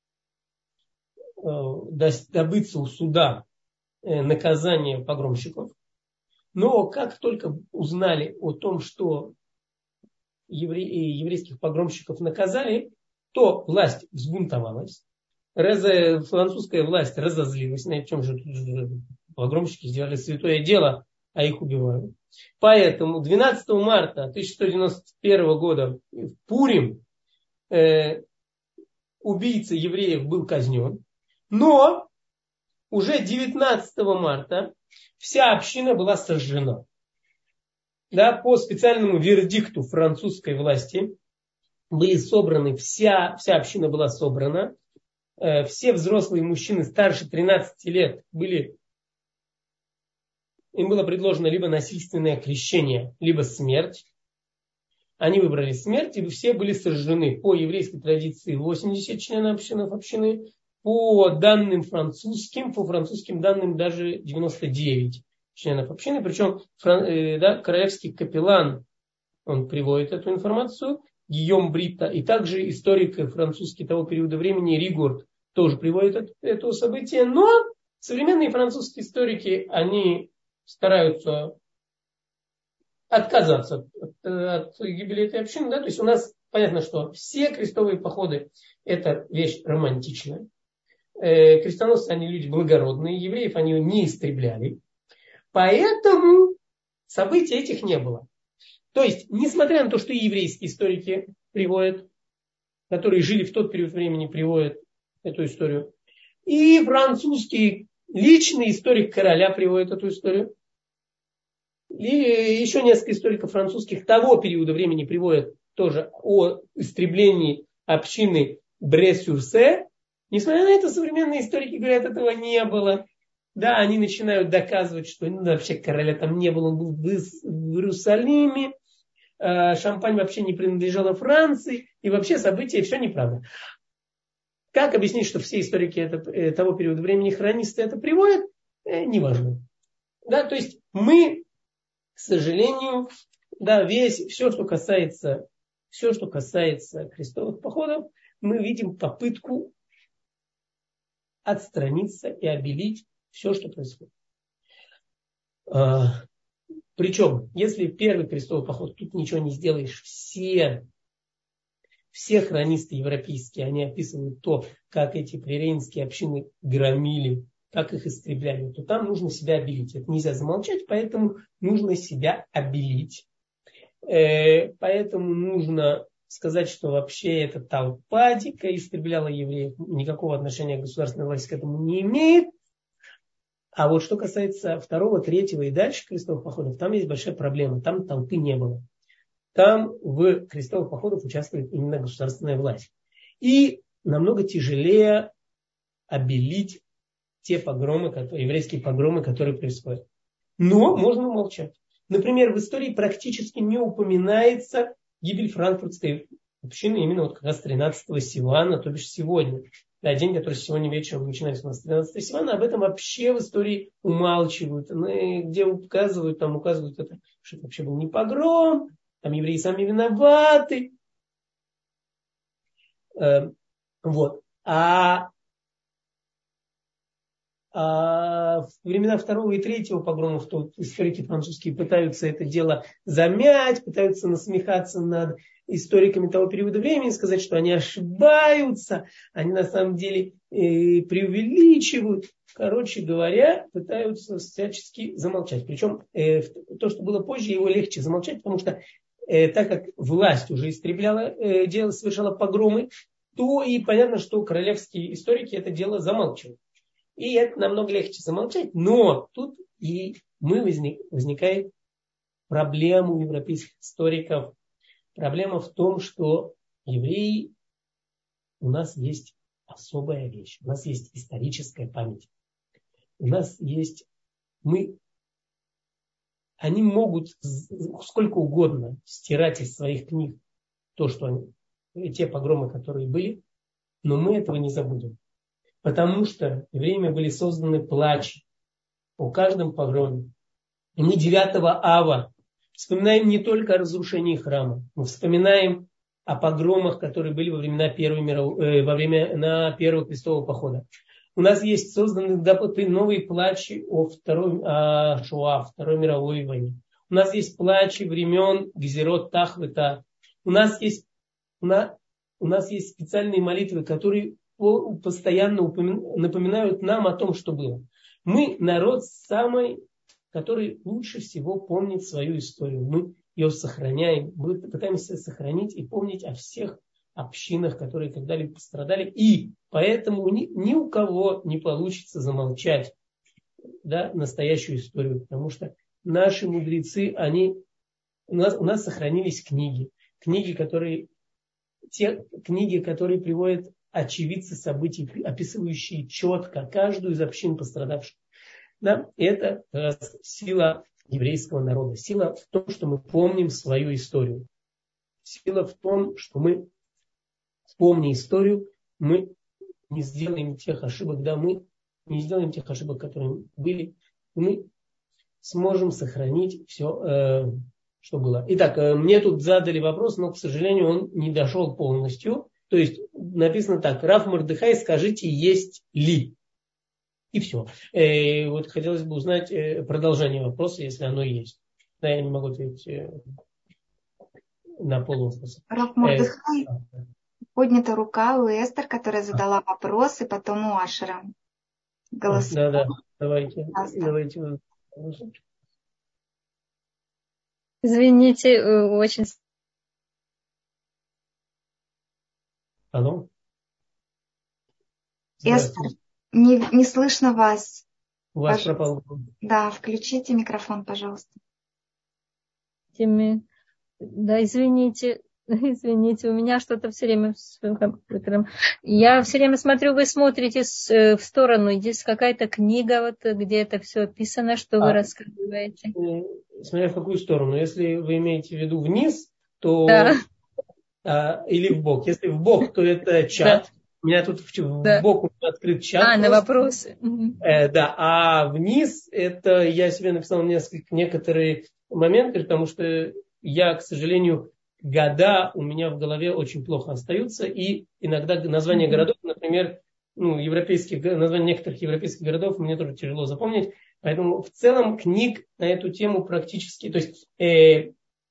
э, добыться у суда э, наказания погромщиков. Но как только узнали о том, что евре... еврейских погромщиков наказали, то власть взбунтовалась. Разо... Французская власть разозлилась. На чем же погромщики сделали святое дело, а их убивают. Поэтому двенадцатого марта тысяча сто девяносто первого года в Пурим э, убийца евреев был казнен. Но уже девятнадцатого марта вся община была сожжена. Да, по специальному вердикту французской власти были собраны, вся, вся община была собрана. Э, все взрослые мужчины старше тринадцати лет были, им было предложено либо насильственное крещение, либо смерть. Они выбрали смерть, и все были сожжены. По еврейской традиции восемьдесят членов общины, общины. По данным французским, по французским данным даже девяносто девять членов общины. Причем да, королевский капеллан он приводит эту информацию, Гийом Брита, и также историк французский того периода времени Ригорд тоже приводит это, это событие, но современные французские историки, они стараются отказаться от, от гибели этой общины. Да? То есть у нас понятно, что все крестовые походы это вещь романтичная. Э, крестоносцы, они люди благородные, евреев они не истребляли. Поэтому событий этих не было. То есть, несмотря на то, что и еврейские историки приводят, которые жили в тот период времени, приводят эту историю, и французский личный историк короля приводит эту историю, и еще несколько историков французских того периода времени приводят тоже о истреблении общины Бре-Сюрсе. Несмотря на это, современные историки говорят, этого не было. Да, они начинают доказывать, что ну, вообще короля там не было, он был в Иерусалиме, Шампань вообще не принадлежала Франции, и вообще события, все неправда. Как объяснить, что все историки это, того периода времени, хронисты это приводят, э, неважно. Да, то есть мы, к сожалению, да, весь, все, что касается, все, что касается крестовых походов, мы видим попытку отстраниться и обелить все, что происходит. А, причем, если первый крестовый поход, тут ничего не сделаешь, все, все хронисты европейские, они описывают то, как эти пререйнские общины громили, как их истребляли, то там нужно себя обелить. Это нельзя замолчать, поэтому нужно себя обелить. Э, поэтому нужно сказать, что вообще эта толпа дико истребляла евреев, никакого отношения государственной власти к этому не имеет. А вот что касается второго, третьего и дальше крестовых походов, там есть большая проблема. Там толпы не было. Там в крестовых походах участвует именно государственная власть. И намного тяжелее обелить те погромы, которые, еврейские погромы, которые происходят. Но можно умолчать. Например, в истории практически не упоминается гибель франкфуртской общины именно вот как раз тринадцатого Сивана, то бишь сегодня. Да, день, который сегодня вечером начинается у нас тринадцатого Сивана, об этом вообще в истории умалчивают. Где указывают, там указывают, это, что это вообще был не погром, там евреи сами виноваты. Э, вот. А, а в времена второго и третьего погромов, то историки французские пытаются это дело замять, пытаются насмехаться над историками того периода времени, сказать, что они ошибаются, они на самом деле э, преувеличивают. Короче говоря, пытаются всячески замолчать. Причем э, то, что было позже, его легче замолчать, потому что э, так как власть уже истребляла, э, дело совершала погромы, то и понятно, что королевские историки это дело замалчивают. И это намного легче замолчать. Но тут и мы возник, возникает проблема у европейских историков. Проблема в том, что евреи, у нас есть особая вещь. У нас есть историческая память. У нас есть, мы, они могут сколько угодно стирать из своих книг то, что они, те погромы, которые были, но мы этого не забудем. Потому что евреями были созданы плачи о каждом погроме. И мы девятого ава вспоминаем не только о разрушении храма, мы вспоминаем о погромах, которые были во времена Первой миров... э, во время на Первого крестового похода. У нас есть созданы новые плачи о второй о Шоа, Второй мировой войне. У нас есть плачи времен Гзерот Тахвета. У нас есть, у нас, у нас есть специальные молитвы, которые постоянно напоминают нам о том, что было. Мы народ самый, который лучше всего помнит свою историю. Мы ее сохраняем, мы пытаемся сохранить и помнить о всех общинах, которые когда-либо пострадали. И поэтому ни, ни у кого не получится замолчать, да, настоящую историю. Потому что наши мудрецы, они, у нас, у нас сохранились книги. Книги, которые, те книги, которые приводят очевидцы событий, описывающие четко каждую из общин пострадавших. Да, это как раз сила еврейского народа. Сила в том, что мы помним свою историю. Сила в том, что мы, помня историю, мы не сделаем тех ошибок, да, мы не сделаем тех ошибок, которые были. Мы сможем сохранить все, э, что было. Итак, мне тут задали вопрос, но, к сожалению, он не дошел полностью. То есть написано так: Рав Мордехай, скажите, есть ли? И все. И вот хотелось бы узнать продолжение вопроса, если оно есть. Да, я не могу ответить на полвопроса. Рав Мордехай, э, поднята рука у Эстер, которая задала вопрос, и потом у Ашера. Голосуем. Да, да, давайте. давайте. Извините, очень... Алло? Эстер, не, не слышно вас. У вас пропал. Да, включите микрофон, пожалуйста. Да, извините, извините, у меня что-то все время с компьютером. Я все время смотрю, вы смотрите в сторону, здесь какая-то книга, вот, где это все описано, что а, вы рассказываете. Смотря в какую сторону. Если вы имеете в виду вниз, то да. а, или в бок. Если в бок, то это чат. Да. У меня тут в, да. в бок открыт чат. А, на вопросы. Э, да, а вниз это я себе написал несколько, некоторые моменты, потому что я, к сожалению, года у меня в голове очень плохо остаются, и иногда названия городов, например, ну, европейских, названия некоторых европейских городов мне тоже тяжело запомнить, поэтому в целом книг на эту тему практически, то есть э,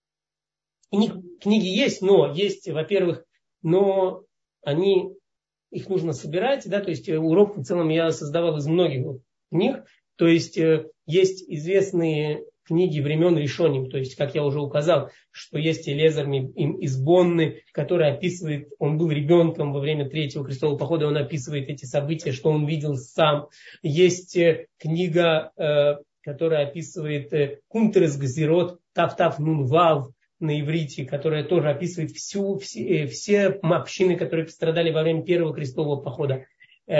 книг, книги есть, но есть, во-первых, но они, их нужно собирать, да, то есть урок в целом я создавал из многих книг, то есть э, есть известные книги времен Ришоним, то есть, как я уже указал, что есть Элиэзер из Бонны, который описывает, он был ребенком во время Третьего крестового похода, он описывает эти события, что он видел сам. Есть книга, которая описывает Кунтерес Газирот, Тав-Тав Нун Вав на иврите, которая тоже описывает всю, все, все общины, которые пострадали во время Первого крестового похода.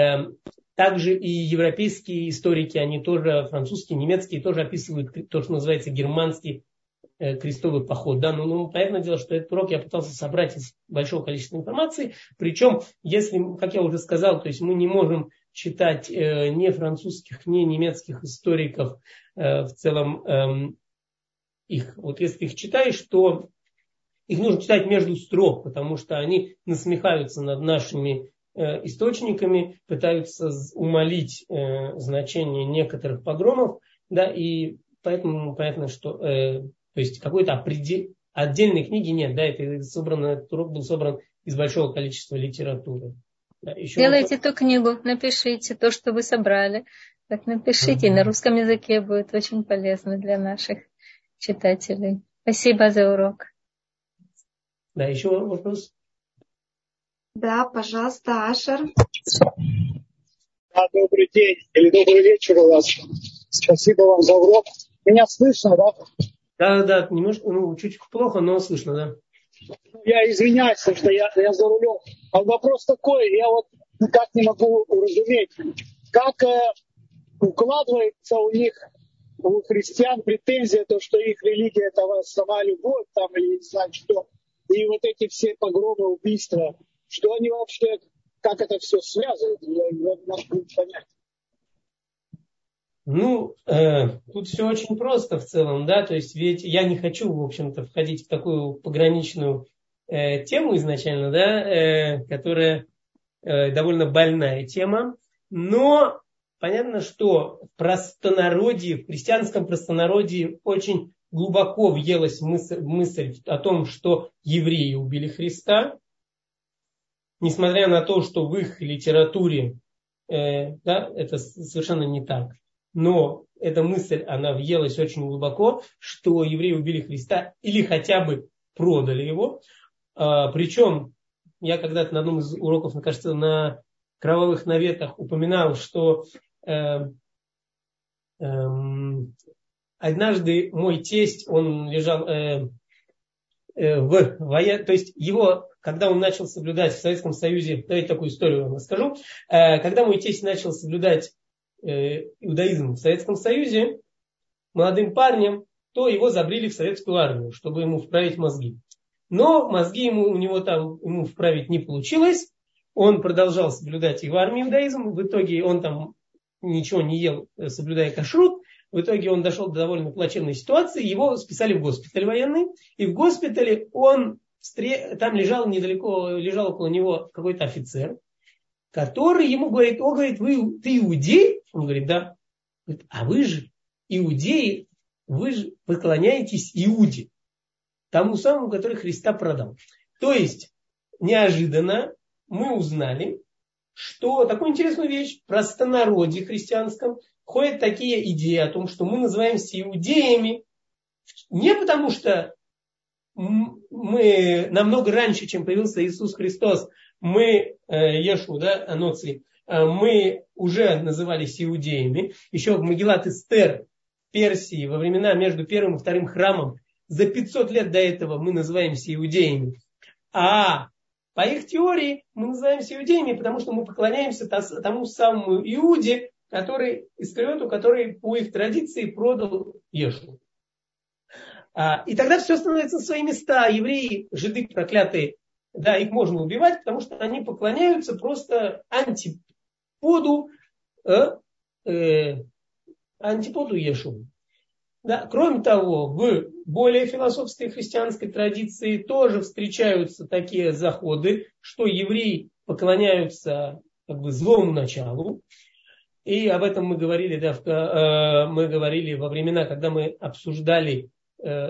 Также и европейские историки, они тоже, французские, немецкие, тоже описывают то, что называется германский э, крестовый поход. Да? Ну, ну, понятное дело, что этот урок я пытался собрать из большого количества информации. Причем, если, как я уже сказал, то есть мы не можем читать э, ни французских, ни немецких историков э, в целом э, их. Вот если их читаешь, то их нужно читать между строк, потому что они насмехаются над нашими источниками, пытаются умалить э, значение некоторых погромов, да, и поэтому понятно, что э, то есть какой-то определ... отдельной книги нет, да, это собрано, этот урок был собран из большого количества литературы. Да, еще Делайте вопрос? ту книгу, напишите то, что вы собрали, так напишите, mm-hmm. на русском языке будет очень полезно для наших читателей. Спасибо за урок. Да, еще вопрос? Да, пожалуйста, Ашер. Да, добрый день или добрый вечер у вас. Спасибо вам за урок. Меня слышно, да? Да, да, немножко, ну, чуть плохо, но слышно, да. Я извиняюсь, что я, я за рулем. А вопрос такой, я вот никак не могу уразуметь, как э, укладывается у них, у христиан претензия, то, что их религия это сама любовь, там, или не знаю что, и вот эти все погромы, убийства. Что они вообще, как это все связывают, я не могу понять. Ну, э, тут все очень просто в целом, да, то есть ведь я не хочу, в общем-то, входить в такую пограничную э, тему изначально, да, э, которая э, довольно больная тема, но понятно, что в простонародье, в христианском простонародье очень глубоко въелась мысль, мысль о том, что евреи убили Христа. Несмотря на то, что в их литературе э, да, это совершенно не так. Но эта мысль, она въелась очень глубоко, что евреи убили Христа или хотя бы продали его. А, причем я когда-то на одном из уроков, мне кажется, на кровавых наветах упоминал, что э, э, однажды мой тесть, он лежал э, э, в воен... то есть его... Когда он начал соблюдать в Советском Союзе, давайте такую историю вам расскажу. Когда мой тесть начал соблюдать иудаизм в Советском Союзе молодым парнем, то его забрили в советскую армию, чтобы ему вправить мозги. Но мозги ему, у него там ему вправить не получилось. Он продолжал соблюдать и в армии иудаизм. В итоге он там ничего не ел, соблюдая кашрут. В итоге он дошел до довольно плачевной ситуации. Его списали в госпиталь военный. И в госпитале он, там лежал недалеко, лежал около него какой-то офицер, который ему говорит, о, говорит, вы, ты иудей? Он говорит, да. Говорит, а вы же иудеи, вы же поклоняетесь Иуде, тому самому, который Христа продал. То есть, неожиданно мы узнали, что такую интересную вещь в простонародье христианском ходят такие идеи о том, что мы называемся иудеями не потому, что мы намного раньше, чем появился Иисус Христос, мы, Ешу, да, Аноци, мы уже назывались иудеями. Еще в Магилат Эстер в Персии во времена между первым и вторым храмом за пятьсот лет до этого мы называемся иудеями. А по их теории мы называемся иудеями, потому что мы поклоняемся тому самому Иуде, который, Искариоту, который по их традиции продал Ешу. И тогда все становится на свои места. Евреи, жиды проклятые, да, их можно убивать, потому что они поклоняются просто антиподу, э, э, антиподу Ешу. Да. Кроме того, в более философской христианской традиции тоже встречаются такие заходы, что евреи поклоняются как бы злому началу. И об этом мы говорили, да, в, э, мы говорили во времена, когда мы обсуждали э,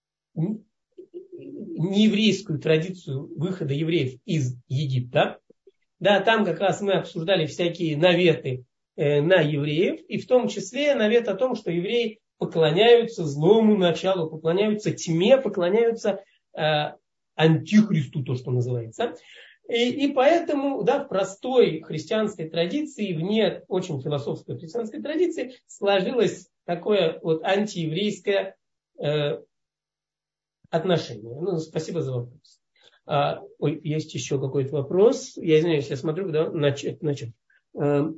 нееврейскую традицию выхода евреев из Египта. Да, там как раз мы обсуждали всякие наветы э, на евреев, и в том числе навет о том, что евреи поклоняются злому началу, поклоняются тьме, поклоняются э, антихристу, то, что называется. И, и поэтому, да, в простой христианской традиции, вне очень философской христианской традиции, сложилось такое вот антиеврейское э, отношение. Ну, спасибо за вопрос. А, ой, есть еще какой-то вопрос. Я извиняюсь, я смотрю, да, начать. начать. А,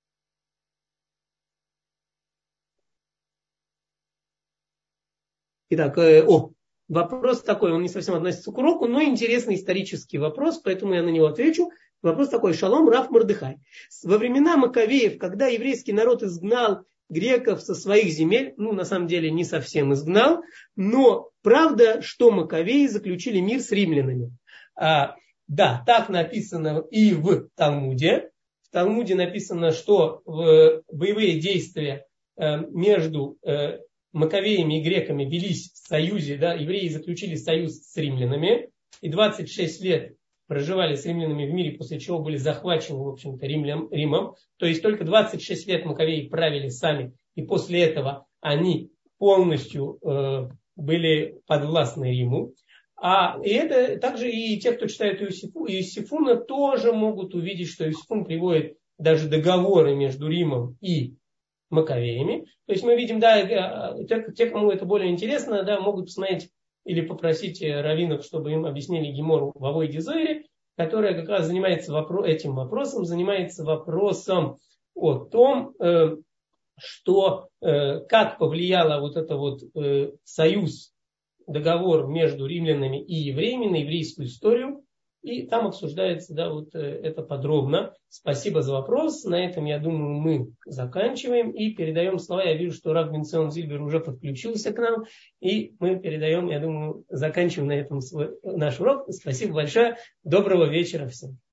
итак, э, о, вопрос такой, он не совсем относится к уроку, но интересный исторический вопрос, поэтому я на него отвечу. Вопрос такой: Шалом, Рав Мордехай. Во времена Маковеев, когда еврейский народ изгнал греков со своих земель, ну, на самом деле, не совсем изгнал, но правда, что Маковеи заключили мир с римлянами. А, да, так написано и в Талмуде. В Талмуде написано, что в боевые действия между Маковеями и греками велись в союзе, да, евреи заключили союз с римлянами и двадцать шесть лет проживали с римлянами в мире, после чего были захвачены, в общем-то, Римлям, Римом. То есть только двадцать шесть лет Маковеи правили сами, и после этого они полностью э, были подвластны Риму. А и это также и те, кто читает Иосифу, Иосифуна, тоже могут увидеть, что Иосифун приводит даже договоры между Римом и Маковеями. То есть мы видим, да, те, те, кому это более интересно, да, могут посмотреть или попросить раввинов, чтобы им объяснили Гемору в Авойде Зоире, которая как раз занимается вопро- этим вопросом, занимается вопросом о том, э, что, э, как повлияло вот это вот э, союз, договор между римлянами и евреями на еврейскую историю. И там обсуждается, да, вот это подробно. Спасибо за вопрос. На этом, я думаю, мы заканчиваем и передаем слова. Я вижу, что Рав Бенцион Зильбер уже подключился к нам. И мы передаем, я думаю, заканчиваем на этом свой, наш урок. Спасибо большое. Доброго вечера всем.